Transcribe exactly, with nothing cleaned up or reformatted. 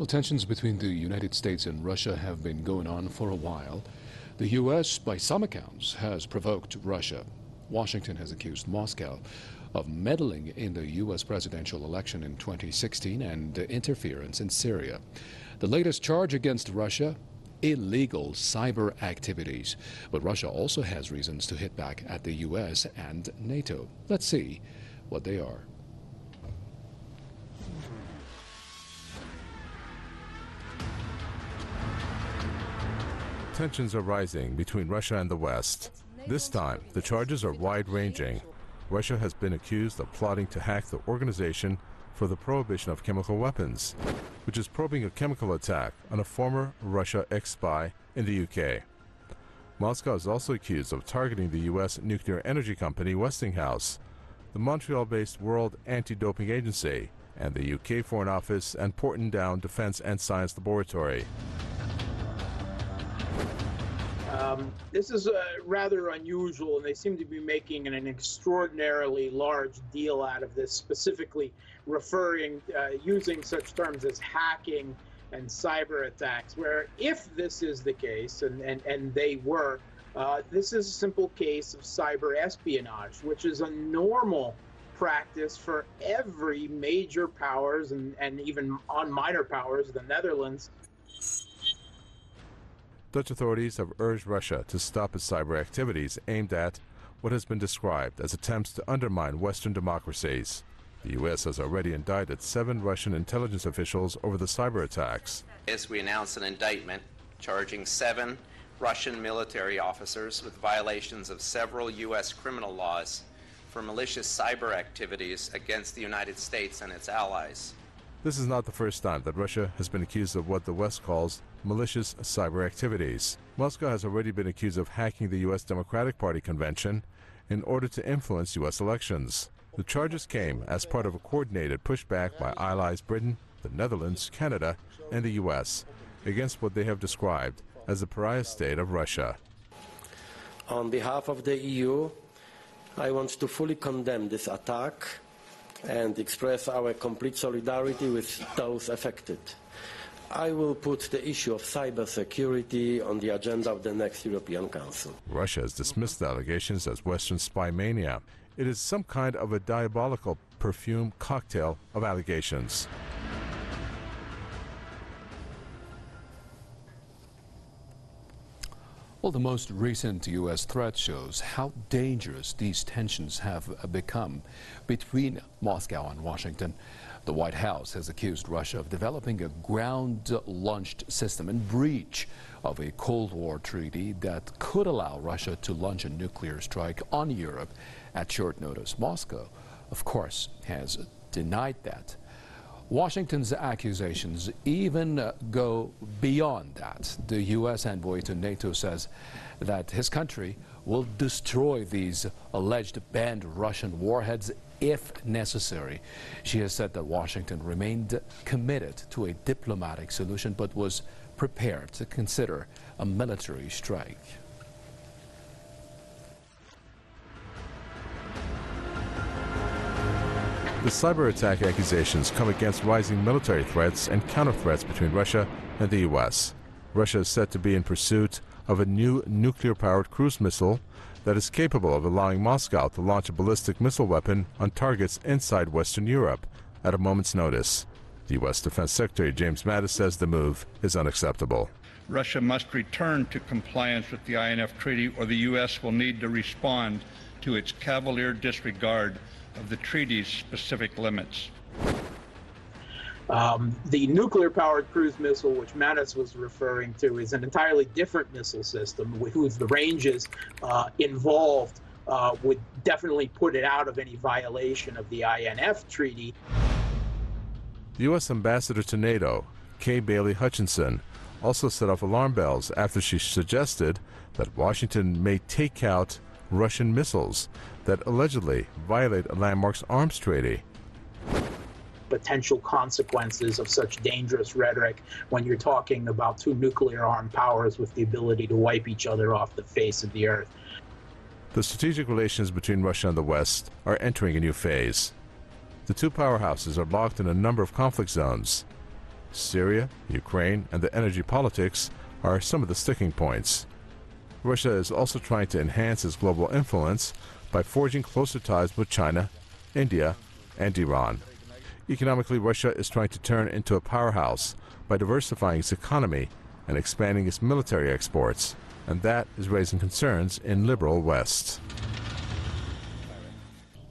Well, tensions between the United States and Russia have been going on for a while. The U S, by some accounts, has provoked Russia. Washington has accused Moscow of meddling in the U S presidential election in twenty sixteen and interference in Syria. The latest charge against Russia: illegal cyber activities. But Russia also has reasons to hit back at the U S and NATO. Let's see what they are. Tensions are rising between Russia and the West. This time, the charges are wide-ranging. Russia has been accused of plotting to hack the Organization for the Prohibition of Chemical Weapons, which is probing a chemical attack on a former Russia ex-spy in the U K. Moscow is also accused of targeting the U S nuclear energy company Westinghouse, the Montreal-based World Anti-Doping Agency, and the U K Foreign Office and Porton Down Defense and Science Laboratory. Um, this is uh, rather unusual, and they seem to be making an, an extraordinarily large deal out of this, specifically referring, uh, using such terms as hacking and cyber attacks, where if this is the case, and, and, and they were, uh, this is a simple case of cyber espionage, which is a normal practice for every major powers and, and even on minor powers, the Netherlands. Dutch authorities have urged Russia to stop its cyber activities aimed at what has been described as attempts to undermine Western democracies. The U S has already indicted seven Russian intelligence officials over the cyber attacks. As we announced an indictment charging seven Russian military officers with violations of several U S criminal laws for malicious cyber activities against the United States and its allies. This is not the first time that Russia has been accused of what the West calls malicious cyber activities. Moscow has already been accused of hacking the U S Democratic Party convention in order to influence U S elections. The charges came as part of a coordinated pushback by allies Britain, the Netherlands, Canada, and the U S against what they have described as the pariah state of Russia. On behalf of the E U, I want to fully condemn this attack and express our complete solidarity with those affected. I will put the issue of cybersecurity on the agenda of the next European Council. Russia has dismissed the allegations as Western spy mania. It is some kind of a diabolical perfume cocktail of allegations. Well, the most recent U S threat shows how dangerous these tensions have become between Moscow and Washington. The White House has accused Russia of developing a ground-launched system in breach of a Cold War treaty that could allow Russia to launch a nuclear strike on Europe at short notice. Moscow, of course, has denied that. Washington's accusations even uh, go beyond that. The U S envoy to NATO says that his country will destroy these alleged banned Russian warheads if necessary. She has said that Washington remained committed to a diplomatic solution but was prepared to consider a military strike. The cyber attack accusations come against rising military threats and counter-threats between Russia and the U S. Russia is said to be in pursuit of a new nuclear-powered cruise missile that is capable of allowing Moscow to launch a ballistic missile weapon on targets inside Western Europe at a moment's notice. The U S Defense Secretary James Mattis says the move is unacceptable. Russia must return to compliance with the I N F Treaty, or the U S will need to respond to its cavalier disregard of the treaty's specific limits. Um, the nuclear-powered cruise missile, which Mattis was referring to, is an entirely different missile system whose the ranges uh, involved uh, would definitely put it out of any violation of the I N F treaty. The U S Ambassador to NATO, Kay Bailey Hutchinson, also set off alarm bells after she suggested that Washington may take out Russian missiles that allegedly violate a landmark's arms treaty. Potential consequences of such dangerous rhetoric when you're talking about two nuclear-armed powers with the ability to wipe each other off the face of the earth. The strategic relations between Russia and the West are entering a new phase. The two powerhouses are locked in a number of conflict zones. Syria, Ukraine, and the energy politics are some of the sticking points. Russia is also trying to enhance its global influence by forging closer ties with China, India, and Iran. Economically, Russia is trying to turn into a powerhouse by diversifying its economy and expanding its military exports, and that is raising concerns in liberal West.